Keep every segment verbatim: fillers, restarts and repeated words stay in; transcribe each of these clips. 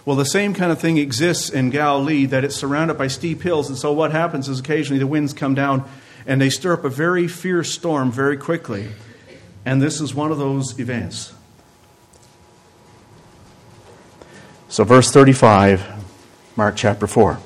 Well, the same kind of thing exists in Galilee, that it's surrounded by steep hills. And so what happens is occasionally the winds come down and they stir up a very fierce storm very quickly. And this is one of those events. So verse thirty-five, Mark chapter four.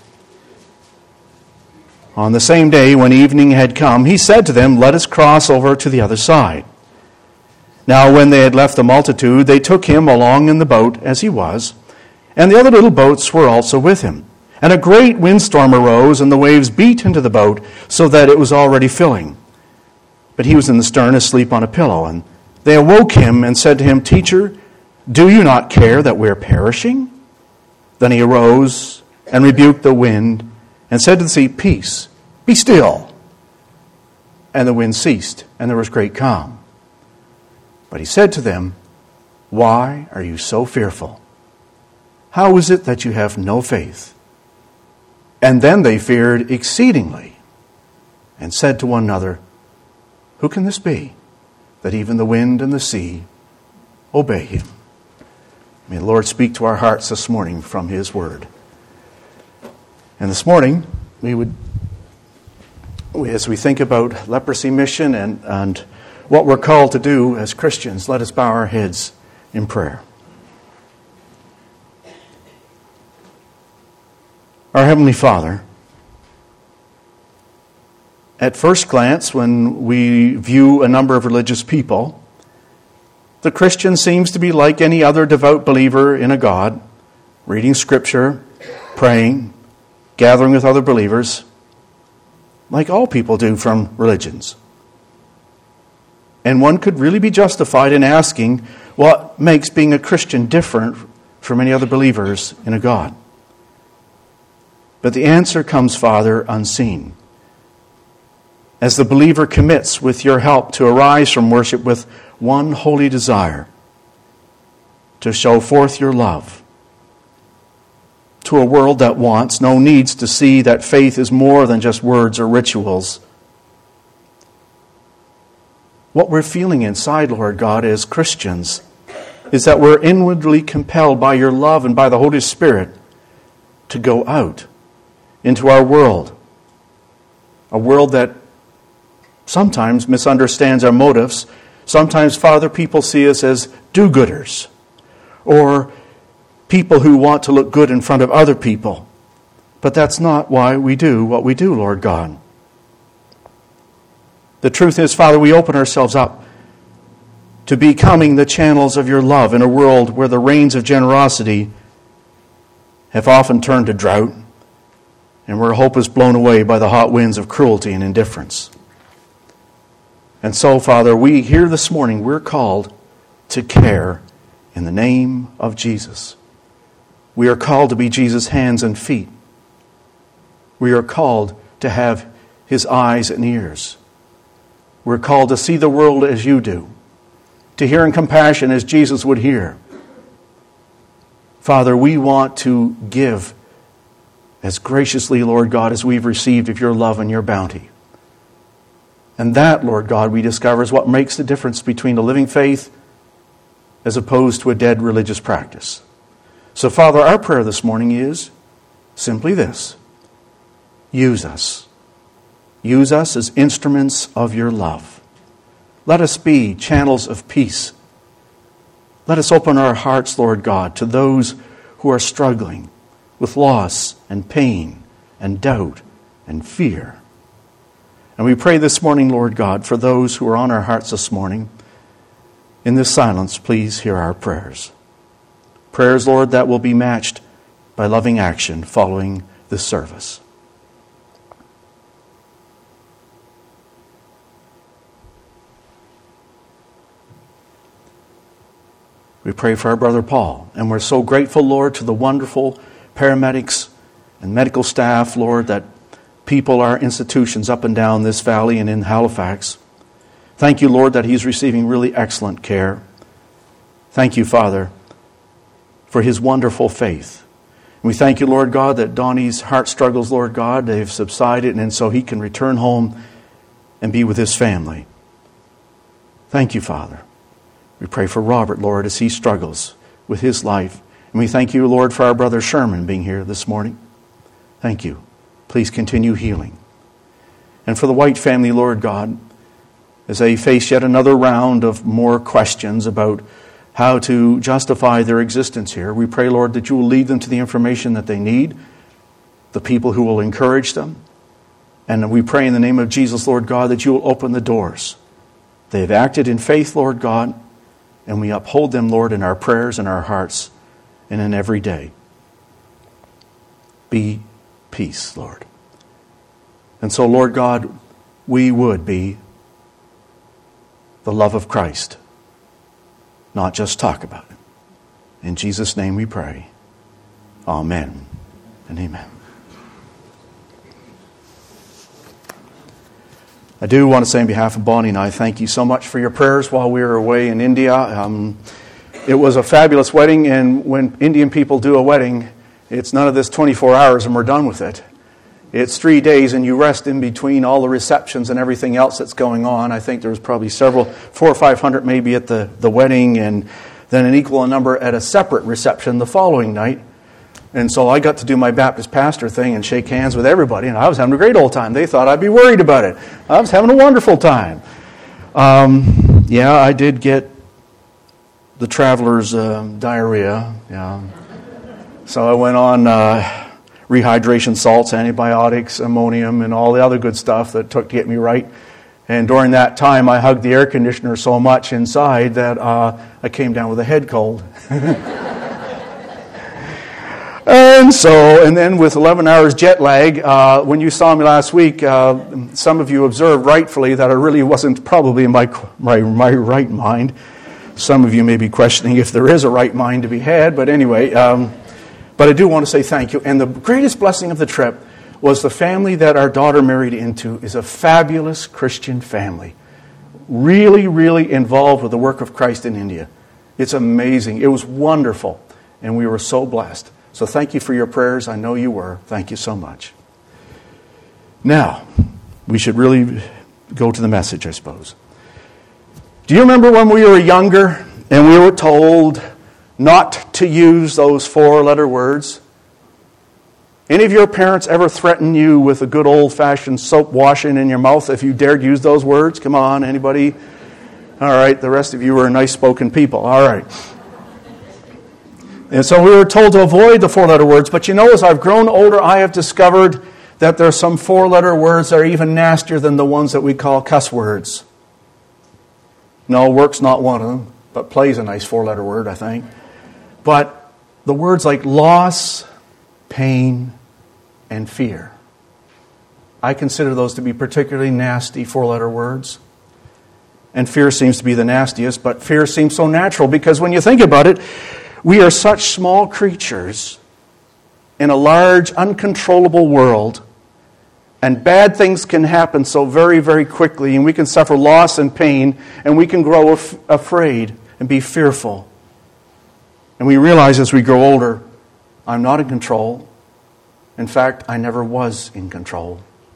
On the same day when evening had come, he said to them, "Let us cross over to the other side." Now when they had left the multitude, they took him along in the boat as he was, and the other little boats were also with him. And a great windstorm arose, and the waves beat into the boat, so that it was already filling. But he was in the stern, asleep on a pillow. And they awoke him and said to him, "Teacher, do you not care that we are perishing?" Then he arose and rebuked the wind and said to the sea, "Peace, be still." And the wind ceased, and there was great calm. But he said to them, "Why are you so fearful? How is it that you have no faith?" And then they feared exceedingly and said to one another, "Who can this be, that even the wind and the sea obey him?" May the Lord speak to our hearts this morning from his word. And this morning, we would, as we think about leprosy mission and, and what we're called to do as Christians, let us bow our heads in prayer. Our Heavenly Father, at first glance, when we view a number of religious people, the Christian seems to be like any other devout believer in a God, reading Scripture, praying, gathering with other believers, like all people do from religions. And one could really be justified in asking what makes being a Christian different from any other believers in a God. But the answer comes, Father, unseen. As the believer commits, with your help, to arise from worship with one holy desire, to show forth your love to a world that wants, no needs, to see that faith is more than just words or rituals. What we're feeling inside, Lord God, as Christians, is that we're inwardly compelled by your love and by the Holy Spirit to go out into our world, a world that sometimes misunderstands our motives. Sometimes, Father, people see us as do-gooders, or people who want to look good in front of other people. But that's not why we do what we do, Lord God. The truth is, Father, we open ourselves up to becoming the channels of your love in a world where the rains of generosity have often turned to drought, and where hope is blown away by the hot winds of cruelty and indifference. And so, Father, we here this morning, we're called to care in the name of Jesus. We are called to be Jesus' hands and feet. We are called to have his eyes and ears. We're called to see the world as you do, to hear in compassion as Jesus would hear. Father, we want to give as graciously, Lord God, as we've received of your love and your bounty. And that, Lord God, we discover is what makes the difference between a living faith as opposed to a dead religious practice. So, Father, our prayer this morning is simply this: use us. Use us as instruments of your love. Let us be channels of peace. Let us open our hearts, Lord God, to those who are struggling with loss and pain and doubt and fear. And we pray this morning, Lord God, for those who are on our hearts this morning. In this silence, please hear our prayers. Prayers, Lord, that will be matched by loving action following this service. We pray for our brother Paul, and we're so grateful, Lord, to the wonderful paramedics and medical staff, Lord, that people our institutions up and down this valley and in Halifax. Thank you, Lord, that he's receiving really excellent care. Thank you, Father, for his wonderful faith. And we thank you, Lord God, that Donnie's heart struggles, Lord God, they've subsided, and so he can return home and be with his family. Thank you, Father. We pray for Robert, Lord, as he struggles with his life And we thank you, Lord, for our brother Sherman being here this morning. Thank you. Please continue healing. And for the White family, Lord God, as they face yet another round of more questions about how to justify their existence here, we pray, Lord, that you will lead them to the information that they need, the people who will encourage them. And we pray in the name of Jesus, Lord God, that you will open the doors. They have acted in faith, Lord God, and we uphold them, Lord, in our prayers and our hearts and in every day. Be peace, Lord. And so, Lord God, we would be the love of Christ, not just talk about it. In Jesus' name we pray. Amen and amen. I do want to say on behalf of Bonnie and I, thank you so much for your prayers while we were away in India. Um, it was a fabulous wedding, and when Indian people do a wedding, it's none of this twenty-four hours and we're done with it. It's three days, and you rest in between all the receptions and everything else that's going on. I think there was probably several, four or five hundred maybe at the, the wedding, and then an equal number at a separate reception the following night. And so I got to do my Baptist pastor thing and shake hands with everybody, and I was having a great old time. They thought I'd be worried about it. I was having a wonderful time. Um, yeah, I did get the traveler's uh, diarrhea. Yeah, so I went on uh, rehydration salts, antibiotics, ammonium, and all the other good stuff that it took to get me right. And during that time, I hugged the air conditioner so much inside that uh, I came down with a head cold. And so, and then with eleven hours jet lag, uh, when you saw me last week, uh, some of you observed rightfully that I really wasn't probably in my, my, my right mind. Some of you may be questioning if there is a right mind to be had, but anyway, um, but I do want to say thank you. And the greatest blessing of the trip was the family that our daughter married into is a fabulous Christian family. Really, really involved with the work of Christ in India. It's amazing. It was wonderful. And we were so blessed. So thank you for your prayers. I know you were. Thank you so much. Now, we should really go to the message, I suppose. Do you remember when we were younger and we were told not to use those four-letter words? Any of your parents ever threaten you with a good old-fashioned soap washing in your mouth if you dared use those words? Come on, anybody? All right, the rest of you are nice-spoken people. All right. And so we were told to avoid the four-letter words. But you know, as I've grown older, I have discovered that there are some four-letter words that are even nastier than the ones that we call cuss words. No, work's not one of them, but play's a nice four-letter word, I think. But the words like loss, pain, and fear, I consider those to be particularly nasty four-letter words. And fear seems to be the nastiest, but fear seems so natural because when you think about it, we are such small creatures in a large, uncontrollable world, and bad things can happen so very, very quickly, and we can suffer loss and pain, and we can grow af- afraid and be fearful. And we realize as we grow older, I'm not in control. In fact, I never was in control.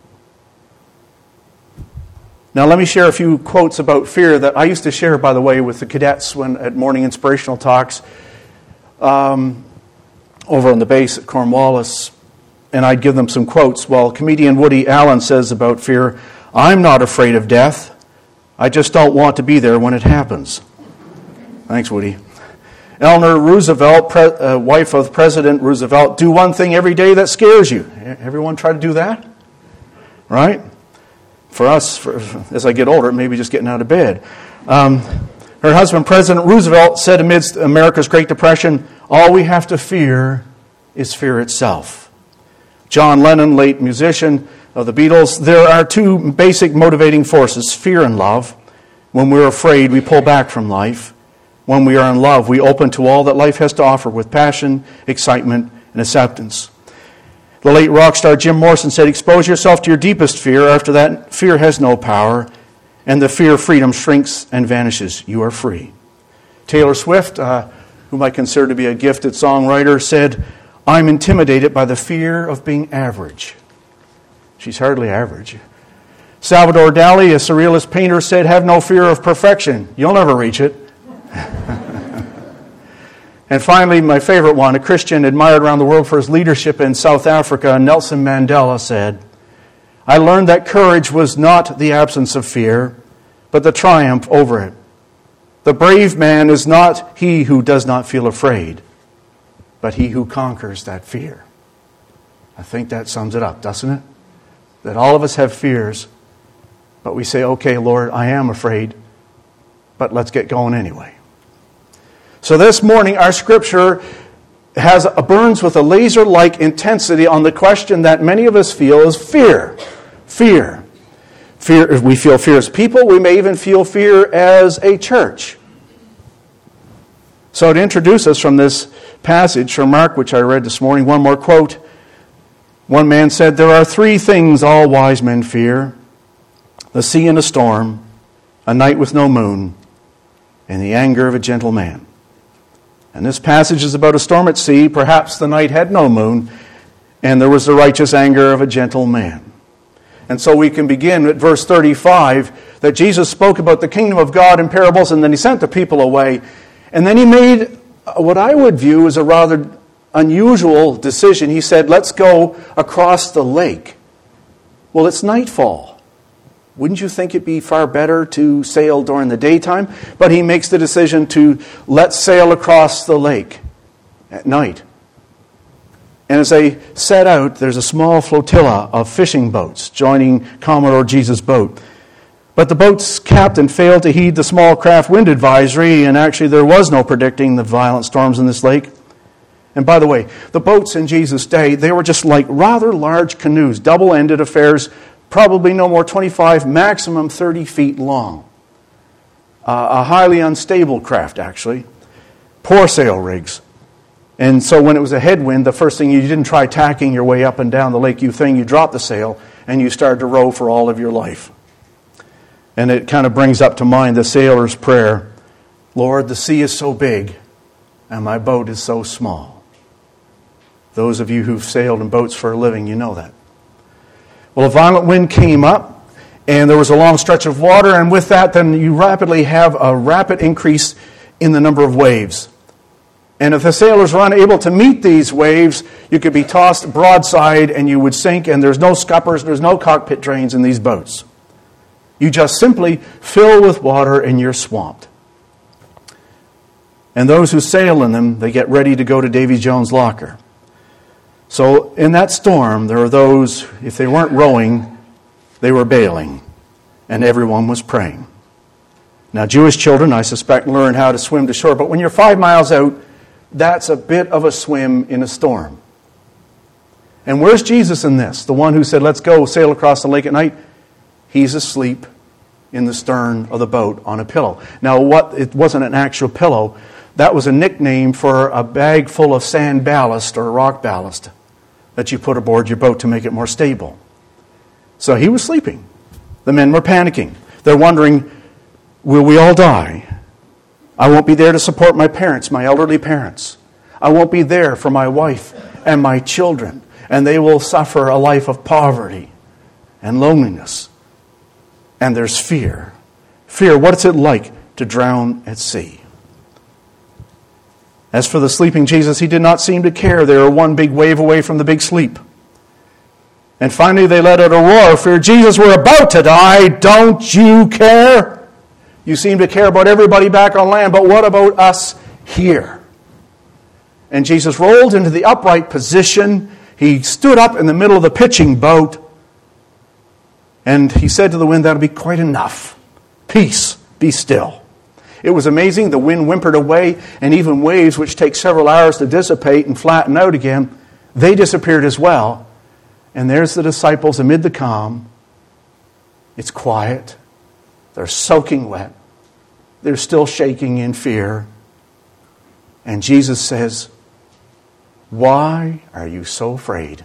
Now let me share a few quotes about fear that I used to share, by the way, with the cadets when at morning inspirational talks. Um, over on the base at Cornwallis, and I'd give them some quotes. Well, comedian Woody Allen says about fear, "I'm not afraid of death. I just don't want to be there when it happens." Thanks, Woody. Eleanor Roosevelt, pre- uh, wife of President Roosevelt, "Do one thing every day that scares you." Everyone try to do that? Right? For us, for, as I get older, maybe just getting out of bed. Um, Her husband, President Roosevelt, said amidst America's Great Depression, "All we have to fear is fear itself." John Lennon, late musician of the Beatles, "There are two basic motivating forces, fear and love. When we're afraid, we pull back from life. When we are in love, we open to all that life has to offer with passion, excitement, and acceptance." The late rock star Jim Morrison said, "Expose yourself to your deepest fear. After that, fear has no power. And the fear of freedom shrinks and vanishes. You are free." Taylor Swift, uh, whom I consider to be a gifted songwriter, said, "I'm intimidated by the fear of being average." She's hardly average. Salvador Dali, a surrealist painter, said, "Have no fear of perfection. You'll never reach it." And finally, my favorite one, a Christian admired around the world for his leadership in South Africa, Nelson Mandela said, "I learned that courage was not the absence of fear, but the triumph over it. The brave man is not he who does not feel afraid, but he who conquers that fear." I think that sums it up, doesn't it? That all of us have fears, but we say, okay, Lord, I am afraid, but let's get going anyway. So this morning, our scripture has burns with a laser-like intensity on the question that many of us feel is fear. Fear. Fear. We feel fear as people. We may even feel fear as a church. So to introduce us from this passage from Mark, which I read this morning, one more quote. One man said, "There are three things all wise men fear: the sea in a storm, a night with no moon, and the anger of a gentle man." And this passage is about a storm at sea. Perhaps the night had no moon, and there was the righteous anger of a gentle man. And so we can begin at verse thirty-five, that Jesus spoke about the kingdom of God in parables, and then he sent the people away. And then he made what I would view as a rather unusual decision. He said, let's go across the lake. Well, it's nightfall. Wouldn't you think it'd be far better to sail during the daytime? But he makes the decision to let's sail across the lake at night. And as they set out, there's a small flotilla of fishing boats joining Commodore Jesus' boat. But the boat's captain failed to heed the small craft wind advisory, and actually there was no predicting the violent storms in this lake. And by the way, the boats in Jesus' day, they were just like rather large canoes, double-ended affairs, probably no more twenty-five, maximum thirty feet long. Uh, a highly unstable craft, actually. Poor sail rigs. And so when it was a headwind, the first thing, you didn't try tacking your way up and down the lake. You thing, you dropped the sail and you started to row for all of your life. And it kind of brings up to mind the sailor's prayer, Lord, the sea is so big and my boat is so small. Those of you who've sailed in boats for a living, you know that. Well, a violent wind came up, and there was a long stretch of water, and with that, then you rapidly have a rapid increase in the number of waves. And if the sailors were unable to meet these waves, you could be tossed broadside and you would sink, and there's no scuppers, there's no cockpit drains in these boats. You just simply fill with water and you're swamped. And those who sail in them, they get ready to go to Davy Jones' locker. So in that storm, there were those, if they weren't rowing, they were bailing, and everyone was praying. Now, Jewish children, I suspect, learn how to swim to shore, but when you're five miles out, that's a bit of a swim in a storm. And where's Jesus in this? The one who said, let's go sail across the lake at night? He's asleep in the stern of the boat on a pillow. Now, what? It wasn't an actual pillow. That was a nickname for a bag full of sand ballast or rock ballast that you put aboard your boat to make it more stable. So he was sleeping. The men were panicking. They're wondering, will we all die? I won't be there to support my parents, my elderly parents. I won't be there for my wife and my children, and they will suffer a life of poverty and loneliness. And there's fear. Fear, what's it like to drown at sea? As for the sleeping Jesus, he did not seem to care. They were one big wave away from the big sleep. And finally they let out a roar of fear. Jesus, we're about to die. Don't you care? You seem to care about everybody back on land, but what about us here? And Jesus rolled into the upright position. He stood up in the middle of the pitching boat. And he said to the wind, that'll be quite enough. Peace, be still. It was amazing. The wind whimpered away, and even waves, which take several hours to dissipate and flatten out again, they disappeared as well. And there's the disciples amid the calm. It's quiet. They're soaking wet. They're still shaking in fear. And Jesus says, why are you so afraid?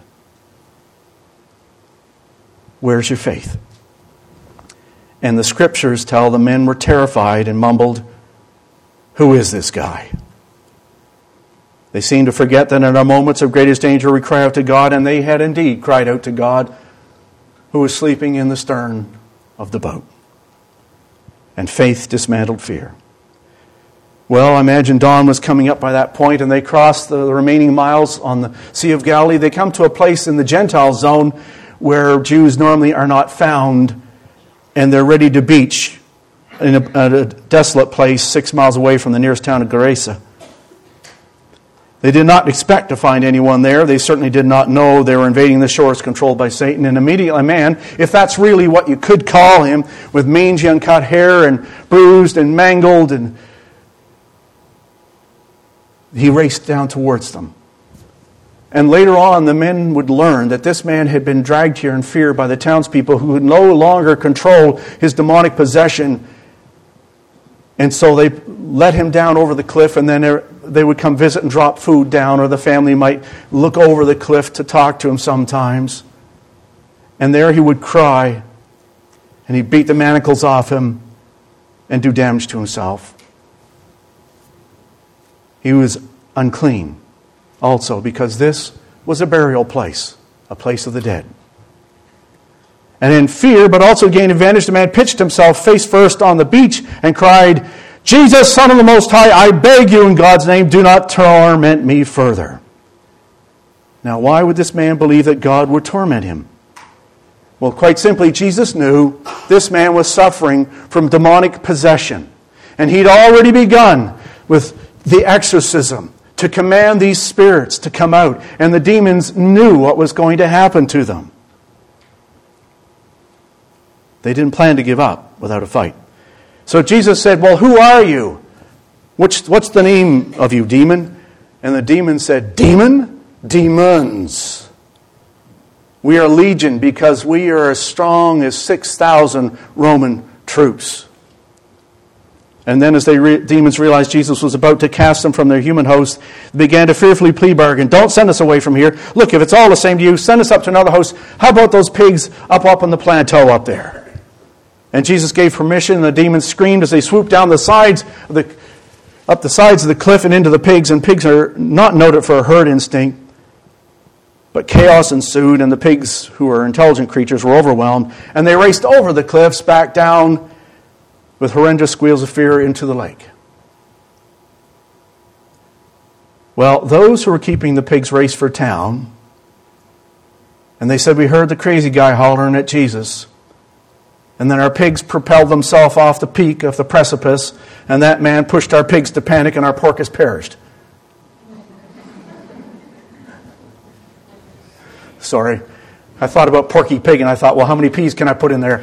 Where's your faith? And the scriptures tell the men were terrified and mumbled, who is this guy? They seemed to forget that in our moments of greatest danger we cry out to God, and they had indeed cried out to God, who was sleeping in the stern of the boat. And faith dismantled fear. Well, I imagine dawn was coming up by that point, and they crossed the remaining miles on the Sea of Galilee. They come to a place in the Gentile zone where Jews normally are not found, and they're ready to beach in a, a desolate place six miles away from the nearest town of Gerasa. They did not expect to find anyone there. They certainly did not know they were invading the shores controlled by Satan. And immediately a man, if that's really what you could call him, with mangy, uncut hair and bruised and mangled, and he raced down towards them. And later on, the men would learn that this man had been dragged here in fear by the townspeople who would no longer control his demonic possession. And so they let him down over the cliff, and then they would come visit and drop food down, or the family might look over the cliff to talk to him sometimes. And there he would cry, and he'd beat the manacles off him and do damage to himself. He was unclean also, because this was a burial place, a place of the dead. And in fear, but also to gain advantage, the man pitched himself face first on the beach and cried, "Jesus, Son of the Most High, I beg you in God's name, do not torment me further." Now, why would this man believe that God would torment him? Well, quite simply, Jesus knew this man was suffering from demonic possession. And he'd already begun with the exorcism to command these spirits to come out. And the demons knew what was going to happen to them. They didn't plan to give up without a fight. So Jesus said, "Well, who are you? Which, what's the name of you, demon?" And the demon said, "Demon? Demons. We are legion because we are as strong as six thousand Roman troops." And then as the re- demons realized Jesus was about to cast them from their human host, they began to fearfully plea bargain. "Don't send us away from here. Look, if it's all the same to you, send us up to another host. How about those pigs up up on the plateau up there?" And Jesus gave permission, and the demons screamed as they swooped down the sides of the, up the sides of the cliff and into the pigs. And pigs are not noted for a herd instinct. But chaos ensued, and the pigs, who are intelligent creatures, were overwhelmed. And they raced over the cliffs, back down with horrendous squeals of fear into the lake. Well, those who were keeping the pigs raced for town. And they said, "We heard the crazy guy hollering at Jesus. And then our pigs propelled themselves off the peak of the precipice, and that man pushed our pigs to panic, and our pork has perished." Sorry. I thought about Porky Pig, and I thought, well, how many peas can I put in there?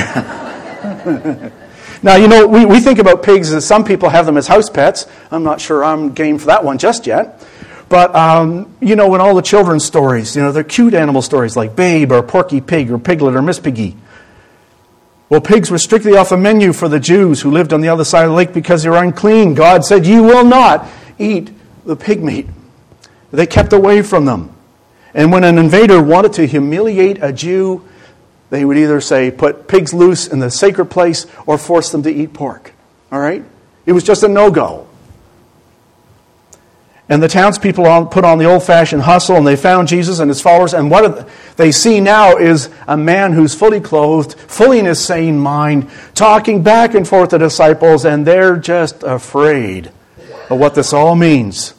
Now, you know, we, we think about pigs as some people have them as house pets. I'm not sure I'm game for that one just yet. But, um, you know, in all the children's stories, you know, they're cute animal stories like Babe or Porky Pig or Piglet or Miss Piggy. Well, pigs were strictly off the menu for the Jews who lived on the other side of the lake because they were unclean. God said, "You will not eat the pig meat." They kept away from them. And when an invader wanted to humiliate a Jew, they would either say, put pigs loose in the sacred place or force them to eat pork. All right? It was just a no-go. And the townspeople put on the old-fashioned hustle, and they found Jesus and his followers. And what they see now is a man who's fully clothed, fully in his sane mind, talking back and forth to the disciples, and they're just afraid of what this all means.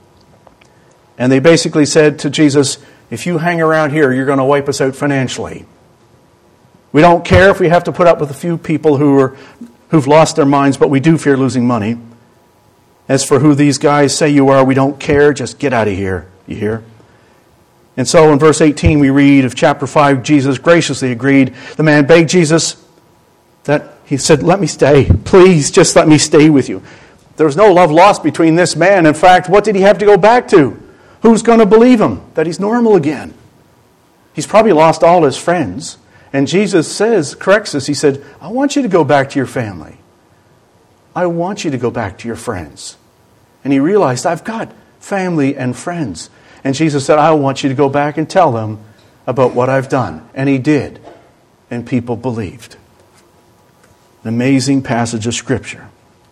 And they basically said to Jesus, "If you hang around here, you're going to wipe us out financially. We don't care if we have to put up with a few people who are, who've lost their minds, but we do fear losing money. As for who these guys say you are, we don't care. Just get out of here." You hear? And so in verse eighteen we read of chapter five, Jesus graciously agreed. The man begged Jesus that he said, "Let me stay. Please, just let me stay with you." There was no love lost between this man. In fact, what did he have to go back to? Who's going to believe him that he's normal again? He's probably lost all his friends. And Jesus says, corrects us, he said, "I want you to go back to your family. I want you to go back to your friends." And he realized, I've got family and friends. And Jesus said, "I want you to go back and tell them about what I've done." And he did. And people believed. An amazing passage of Scripture.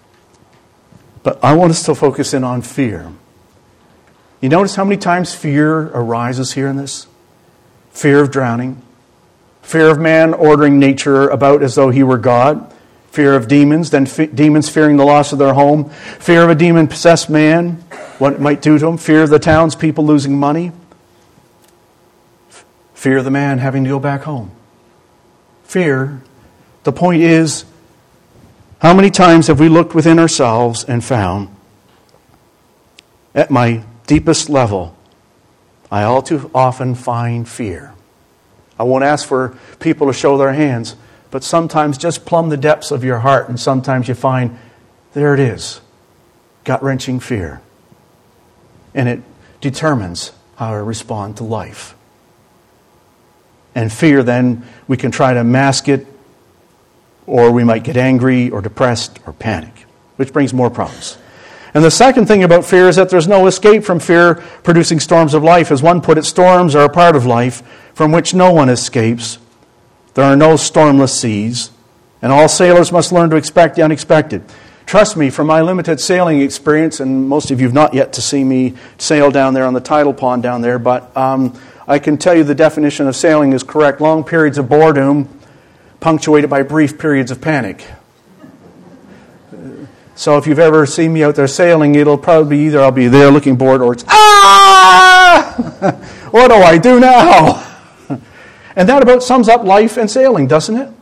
But I want us to focus in on fear. You notice how many times fear arises here in this? Fear of drowning. Fear of man ordering nature about as though he were God. Fear of demons, then f- demons fearing the loss of their home. Fear of a demon-possessed man, what it might do to him. Fear of the townspeople losing money. F- fear of the man having to go back home. Fear. The point is, how many times have we looked within ourselves and found, at my deepest level, I all too often find fear. I won't ask for people to show their hands, but sometimes just plumb the depths of your heart, and sometimes you find, there it is, gut-wrenching fear. And it determines how I respond to life. And fear, then, we can try to mask it, or we might get angry or depressed or panic, which brings more problems. And the second thing about fear is that there's no escape from fear producing storms of life. As one put it, storms are a part of life from which no one escapes. There are no stormless seas, and all sailors must learn to expect the unexpected. Trust me, from my limited sailing experience, and most of you have not yet to see me sail down there on the tidal pond down there, but um, I can tell you the definition of sailing is correct. Long periods of boredom punctuated by brief periods of panic. So if you've ever seen me out there sailing, it'll probably be either I'll be there looking bored or it's, ah! What do I do now? And that about sums up life and sailing, doesn't it?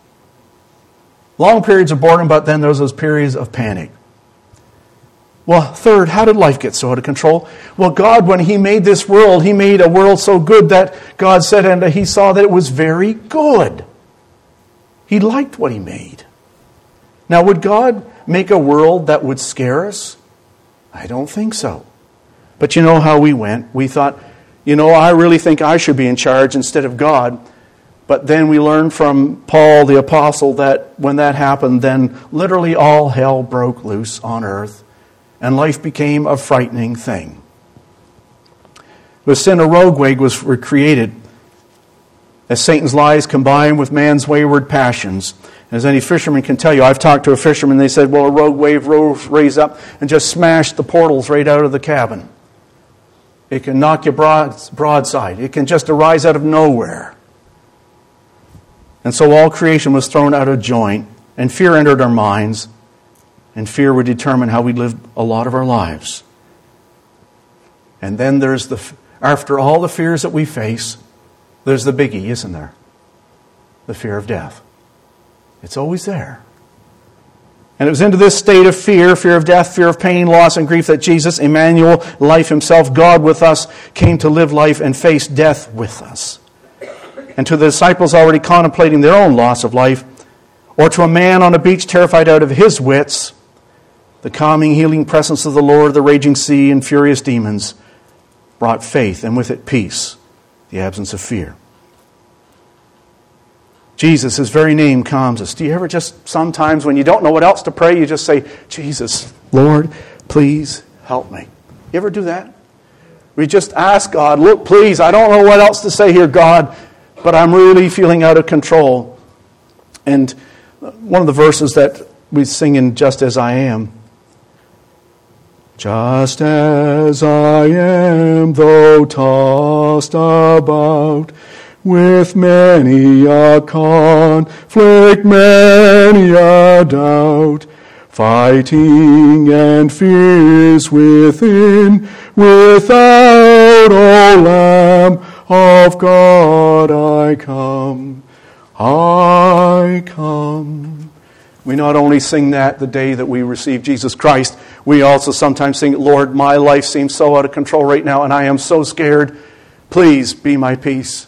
Long periods of boredom, but then there's those periods of panic. Well, third, how did life get so out of control? Well, God, when He made this world, He made a world so good that God said, and He saw that it was very good. He liked what He made. Now, would God make a world that would scare us? I don't think so. But you know how we went. We thought, you know, I really think I should be in charge instead of God. But then we learned from Paul the Apostle that when that happened, then literally all hell broke loose on earth, and life became a frightening thing. With sin, a rogueway was created as Satan's lies combined with man's wayward passions. As any fisherman can tell you, I've talked to a fisherman, they said, well, a rogue wave rose, raised up and just smashed the portals right out of the cabin. It can knock you broad, broadside. It can just arise out of nowhere. And so all creation was thrown out of joint, and fear entered our minds, and fear would determine how we lived a lot of our lives. And then there's the, after all the fears that we face, there's the biggie, isn't there? The fear of death. It's always there. And it was into this state of fear, fear of death, fear of pain, loss, and grief that Jesus, Emmanuel, life Himself, God with us, came to live life and face death with us. And to the disciples already contemplating their own loss of life, or to a man on a beach terrified out of his wits, the calming, healing presence of the Lord, the raging sea, and furious demons brought faith, and with it peace, the absence of fear. Jesus, His very name calms us. Do you ever just, sometimes when you don't know what else to pray, you just say, Jesus, Lord, please help me. You ever do that? We just ask God, look, please, I don't know what else to say here, God, but I'm really feeling out of control. And one of the verses that we sing in Just As I Am, just as I am, though tossed about with many a conflict, many a doubt, fighting and fears within, without, O Lamb of God, I come, I come. We not only sing that the day that we receive Jesus Christ, we also sometimes sing, Lord, my life seems so out of control right now, and I am so scared. Please be my peace.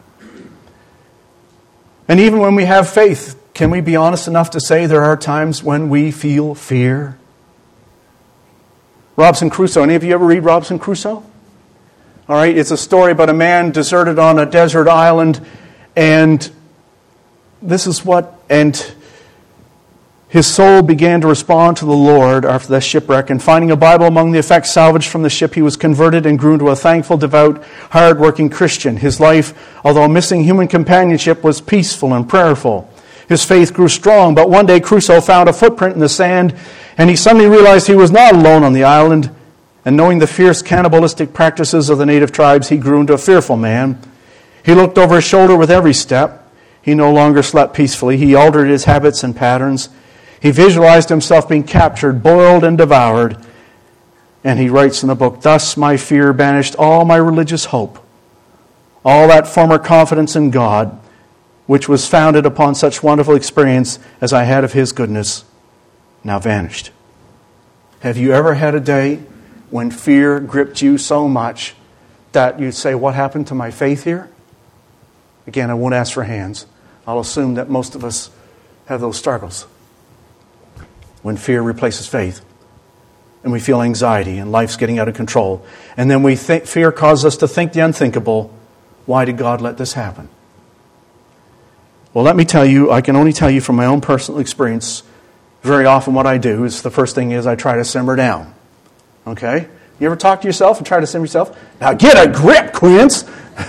And even when we have faith, can we be honest enough to say there are times when we feel fear? Robinson Crusoe. Any of you ever read Robinson Crusoe? All right, it's a story about a man deserted on a desert island, and this is what, and his soul began to respond to the Lord after the shipwreck, and finding a Bible among the effects salvaged from the ship, he was converted and grew into a thankful, devout, hard-working Christian. His life, although missing human companionship, was peaceful and prayerful. His faith grew strong, but one day Crusoe found a footprint in the sand, and he suddenly realized he was not alone on the island. And knowing the fierce cannibalistic practices of the native tribes, he grew into a fearful man. He looked over his shoulder with every step. He no longer slept peacefully. He altered his habits and patterns. He visualized himself being captured, boiled, and devoured. And he writes in the book, "Thus my fear banished all my religious hope. All that former confidence in God, which was founded upon such wonderful experience as I had of His goodness, now vanished." Have you ever had a day when fear gripped you so much that you'd say, "What happened to my faith here?" Again, I won't ask for hands. I'll assume that most of us have those struggles. When fear replaces faith, and we feel anxiety, and life's getting out of control. And then we think fear causes us to think the unthinkable. Why did God let this happen? Well, let me tell you, I can only tell you from my own personal experience, very often what I do is the first thing is I try to simmer down. Okay? You ever talk to yourself and try to simmer yourself? Now get a grip, Quince!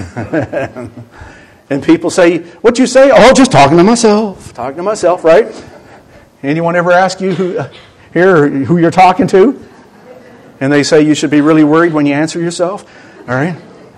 And people say, "What you say?" "Oh, just talking to myself." Talking to myself, right? Anyone ever ask you who, uh, here who you're talking to? And they say you should be really worried when you answer yourself? All right?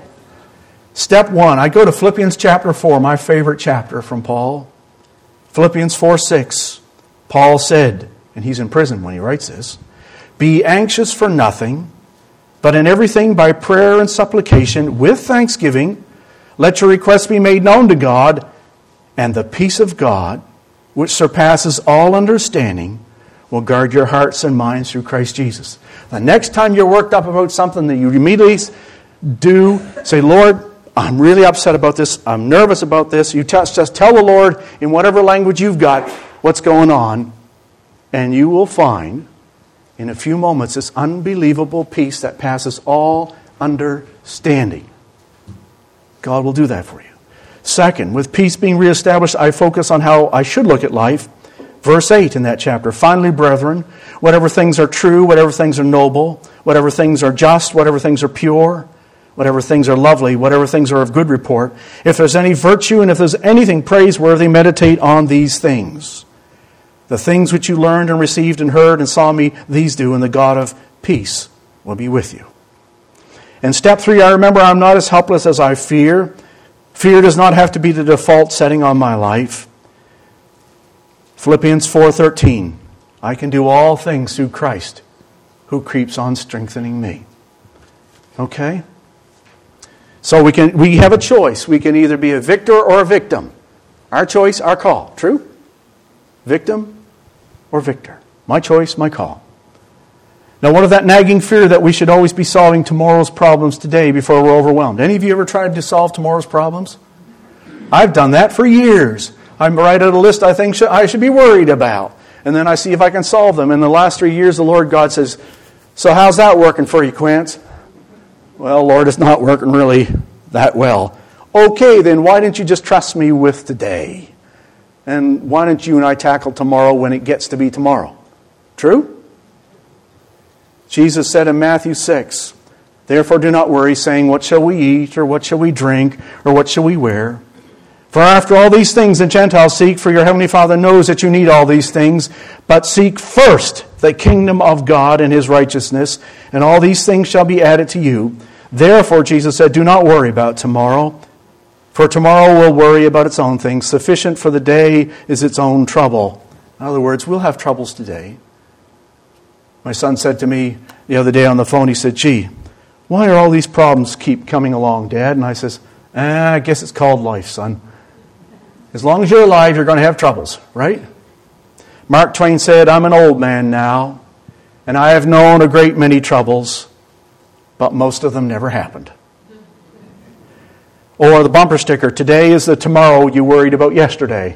Step one, I go to Philippians chapter four, my favorite chapter from Paul. Philippians four six. Paul said, and he's in prison when he writes this, "Be anxious for nothing, but in everything by prayer and supplication with thanksgiving, let your requests be made known to God, and the peace of God, which surpasses all understanding, will guard your hearts and minds through Christ Jesus." The next time you're worked up about something that you immediately do, say, "Lord, I'm really upset about this. I'm nervous about this." You just, just tell the Lord in whatever language you've got what's going on, and you will find in a few moments this unbelievable peace that passes all understanding. God will do that for you. Second, with peace being reestablished, I focus on how I should look at life. Verse eight in that chapter, "Finally, brethren, whatever things are true, whatever things are noble, whatever things are just, whatever things are pure, whatever things are lovely, whatever things are of good report, if there's any virtue and if there's anything praiseworthy, meditate on these things. The things which you learned and received and heard and saw me, these do, and the God of peace will be with you." And step three, I remember I'm not as helpless as I fear. Fear does not have to be the default setting on my life. Philippians four thirteen, "I can do all things through Christ who keeps on strengthening me." Okay? So we can we have a choice. We can either be a victor or a victim. Our choice, our call. True? Victim or victor. My choice, my call. Now, what of that nagging fear that we should always be solving tomorrow's problems today before we're overwhelmed? Any of you ever tried to solve tomorrow's problems? I've done that for years. I write out a list I think I should be worried about. And then I see if I can solve them. In the last three years, the Lord God says, "So how's that working for you, Quince?" "Well, Lord, it's not working really that well." "Okay, then why didn't you just trust me with today? And why don't you and I tackle tomorrow when it gets to be tomorrow?" True? Jesus said in Matthew six, "Therefore do not worry, saying, what shall we eat, or what shall we drink, or what shall we wear? For after all these things the Gentiles seek, for your heavenly Father knows that you need all these things. But seek first the kingdom of God and His righteousness, and all these things shall be added to you. Therefore," Jesus said, "do not worry about tomorrow, for tomorrow will worry about its own things. Sufficient for the day is its own trouble." In other words, we'll have troubles today. My son said to me the other day on the phone, he said, "Gee, why are all these problems keep coming along, Dad?" And I says, eh, I guess it's called life, son. As long as you're alive, you're going to have troubles, right? Mark Twain said, "I'm an old man now, and I have known a great many troubles, but most of them never happened." Or the bumper sticker, "Today is the tomorrow you worried about yesterday."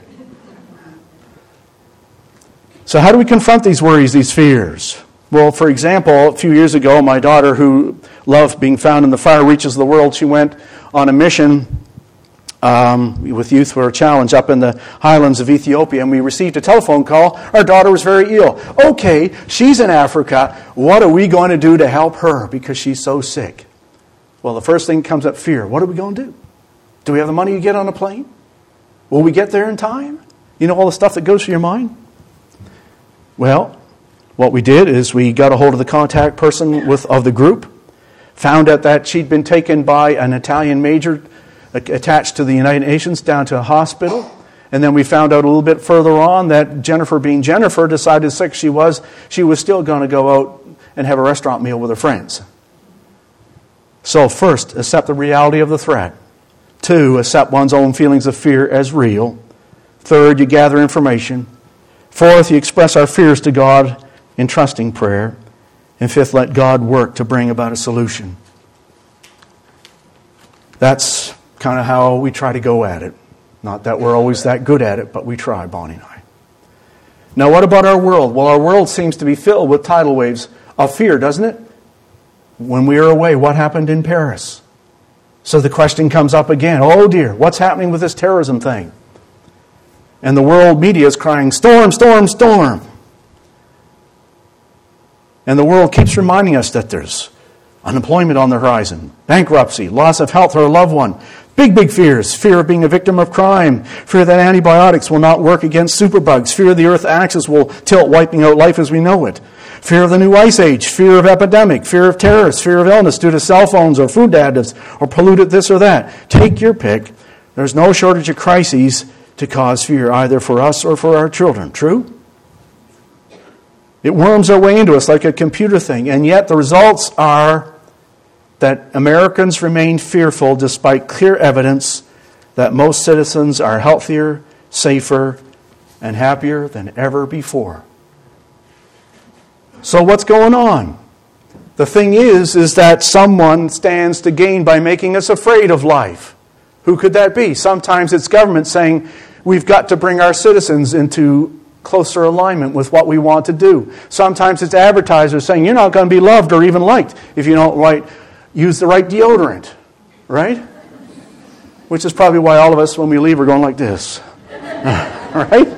So how do we confront these worries, these fears? Well, for example, a few years ago, my daughter, who loved being found in the far reaches of the world, she went on a mission um, with Youth for a Challenge up in the highlands of Ethiopia, and we received a telephone call. Our daughter was very ill. Okay, she's in Africa. What are we going to do to help her because she's so sick? Well, the first thing comes up, fear. What are we going to do? Do we have the money to get on a plane? Will we get there in time? You know all the stuff that goes through your mind? Well, what we did is we got a hold of the contact person with of the group, found out that she'd been taken by an Italian major attached to the United Nations down to a hospital. And then we found out a little bit further on that Jennifer, being Jennifer, decided sick she was, she was still going to go out and have a restaurant meal with her friends. So first, accept the reality of the threat. Two, accept one's own feelings of fear as real. Third, you gather information. Fourth, you express our fears to God in trusting prayer. And fifth, let God work to bring about a solution. That's kind of how we try to go at it. Not that we're always that good at it, but we try, Bonnie and I. Now, what about our world? Well, our world seems to be filled with tidal waves of fear, doesn't it? When we were away, what happened in Paris? So the question comes up again, oh dear, what's happening with this terrorism thing? And the world media is crying, storm, storm, storm. And the world keeps reminding us that there's unemployment on the horizon, bankruptcy, loss of health or a loved one, big, big fears, fear of being a victim of crime, fear that antibiotics will not work against superbugs, fear the Earth's axis will tilt, wiping out life as we know it, fear of the new ice age, fear of epidemic, fear of terrorists, fear of illness due to cell phones or food additives or polluted this or that. Take your pick. There's no shortage of crises to cause fear, either for us or for our children. True? It worms our way into us like a computer thing, and yet the results are that Americans remain fearful despite clear evidence that most citizens are healthier, safer, and happier than ever before. So what's going on? The thing is, is that someone stands to gain by making us afraid of life. Who could that be? Sometimes it's government saying, we've got to bring our citizens into closer alignment with what we want to do. Sometimes it's advertisers saying, you're not going to be loved or even liked if you don't right, use the right deodorant. Right? Which is probably why all of us, when we leave, are going like this. Right?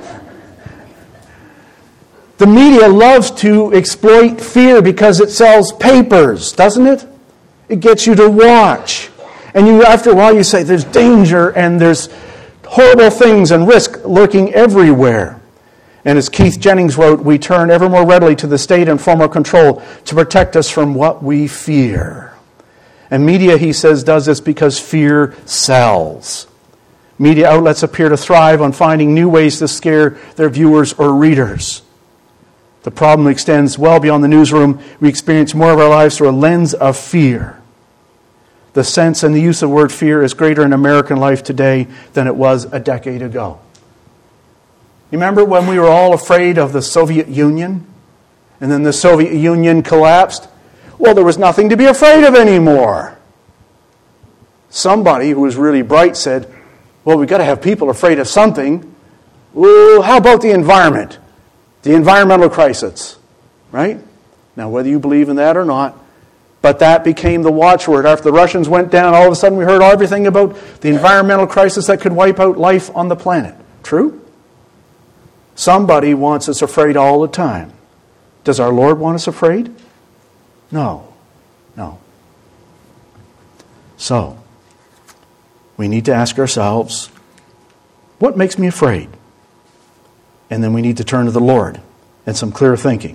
The media loves to exploit fear because it sells papers, doesn't it? It gets you to watch. And you, after a while you say, there's danger and there's horrible things and risk lurking everywhere. And as Keith Jennings wrote, we turn ever more readily to the state and form of control to protect us from what we fear. And media, he says, does this because fear sells. Media outlets appear to thrive on finding new ways to scare their viewers or readers. The problem extends well beyond the newsroom. We experience more of our lives through a lens of fear. The sense and the use of the word fear is greater in American life today than it was a decade ago. You remember when we were all afraid of the Soviet Union? And then the Soviet Union collapsed? Well, there was nothing to be afraid of anymore. Somebody who was really bright said, well, we've got to have people afraid of something. Well, how about the environment? The environmental crisis, right? Now, whether you believe in that or not, but that became the watchword. After the Russians went down, all of a sudden we heard everything about the environmental crisis that could wipe out life on the planet. True? Somebody wants us afraid all the time. Does our Lord want us afraid? No. No. So, we need to ask ourselves, what makes me afraid? And then we need to turn to the Lord and some clear thinking.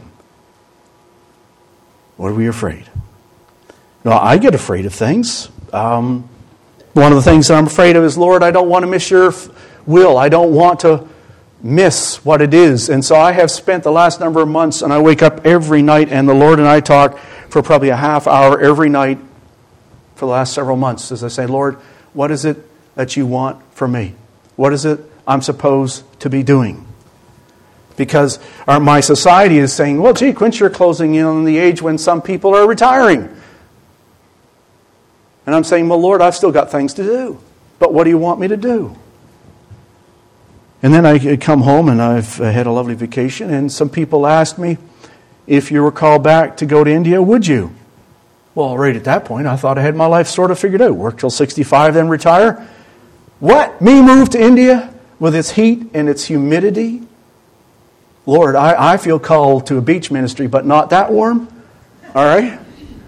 What are we afraid? Well, I get afraid of things. Um, one of the things that I'm afraid of is, Lord, I don't want to miss your will. I don't want to miss what it is. And so I have spent the last number of months, and I wake up every night, and the Lord and I talk for probably a half hour every night for the last several months as I say, Lord, what is it that you want from me? What is it I'm supposed to be doing? Because our, my society is saying, well, gee, Quince, you're closing in on the age when some people are retiring. And I'm saying, well, Lord, I've still got things to do. But what do you want me to do? And then I come home and I've had a lovely vacation, and some people asked me, if you were called back to go to India, would you? Well, right at that point, I thought I had my life sort of figured out. Work till sixty-five, then retire. What? Me move to India with its heat and its humidity? Lord, I, I feel called to a beach ministry, but not that warm. All right?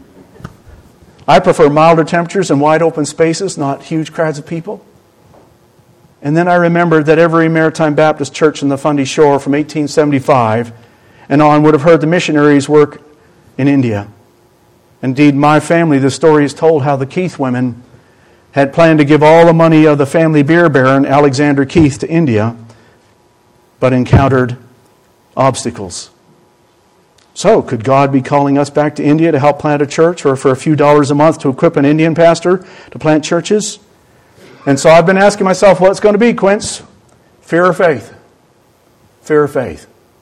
I prefer milder temperatures and wide open spaces, not huge crowds of people. And then I remembered that every Maritime Baptist church in the Fundy Shore from eighteen seventy-five and on would have heard the missionaries work in India. Indeed, my family, the story is told how the Keith women had planned to give all the money of the family beer baron, Alexander Keith, to India, but encountered obstacles. So, could God be calling us back to India to help plant a church, or for a few dollars a month to equip an Indian pastor to plant churches? And so I've been asking myself, what's going to be, Quince? Fear or faith? Fear or faith?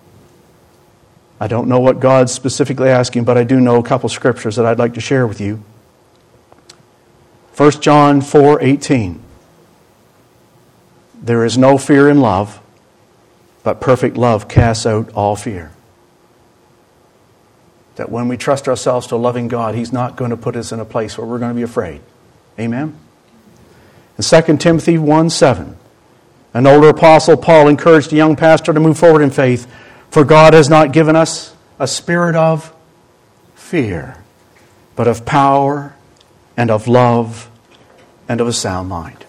I don't know what God's specifically asking, but I do know a couple scriptures that I'd like to share with you. First John four eighteen. There is no fear in love, but perfect love casts out all fear. That when we trust ourselves to a loving God, He's not going to put us in a place where we're going to be afraid. Amen? In Second Timothy one seven, an older apostle, Paul, encouraged a young pastor to move forward in faith. For God has not given us a spirit of fear, but of power and of love and of a sound mind.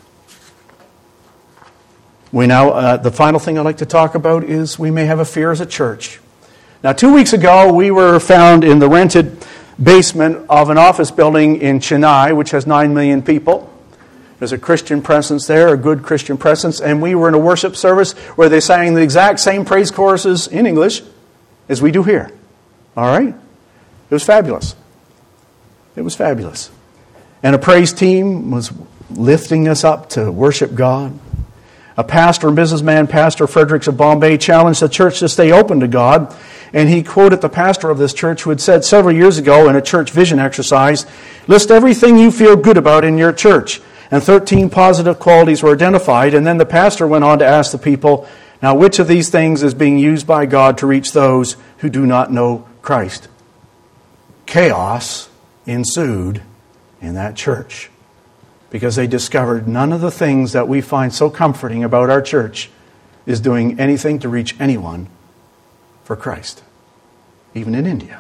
We now, uh, the final thing I'd like to talk about is we may have a fear as a church. Now, two weeks ago, we were found in the rented basement of an office building in Chennai, which has nine million people. There's a Christian presence there, a good Christian presence, and we were in a worship service where they sang the exact same praise choruses in English as we do here. All right? It was fabulous. It was fabulous. And a praise team was lifting us up to worship God. A pastor and businessman, Pastor Fredericks of Bombay, challenged the church to stay open to God. And he quoted the pastor of this church who had said several years ago in a church vision exercise, list everything you feel good about in your church. And thirteen positive qualities were identified. And then the pastor went on to ask the people, now which of these things is being used by God to reach those who do not know Christ? Chaos ensued in that church because they discovered none of the things that we find so comforting about our church is doing anything to reach anyone for Christ, even in India.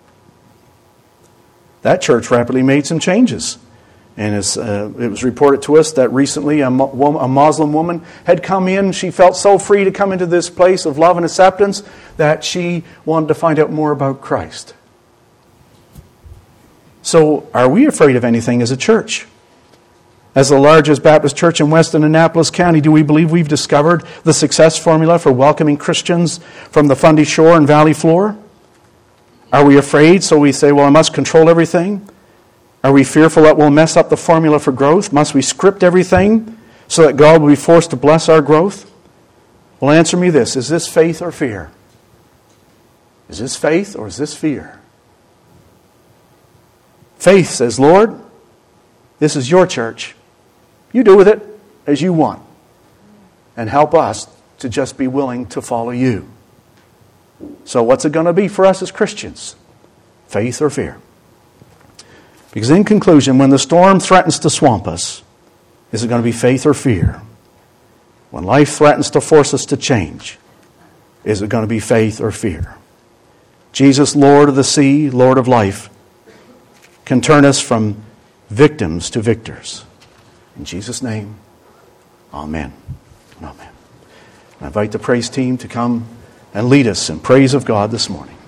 That church rapidly made some changes. And it's, uh, it was reported to us that recently a, Mo- a Muslim woman had come in. She felt so free to come into this place of love and acceptance that she wanted to find out more about Christ. So, are we afraid of anything as a church? As the largest Baptist church in Western Annapolis County, do we believe we've discovered the success formula for welcoming Christians from the Fundy Shore and Valley floor? Are we afraid, so we say, well, I must control everything? Are we fearful that we'll mess up the formula for growth? Must we script everything so that God will be forced to bless our growth? Well, answer me this. Is this faith or fear? Is this faith or is this fear? Faith says, Lord, this is your church. You do with it as you want. And help us to just be willing to follow you. So what's it going to be for us as Christians? Faith or fear? Because in conclusion, when the storm threatens to swamp us, is it going to be faith or fear? When life threatens to force us to change, is it going to be faith or fear? Jesus, Lord of the sea, Lord of life, can turn us from victims to victors. In Jesus' name, amen. Amen. I invite the praise team to come and lead us in praise of God this morning.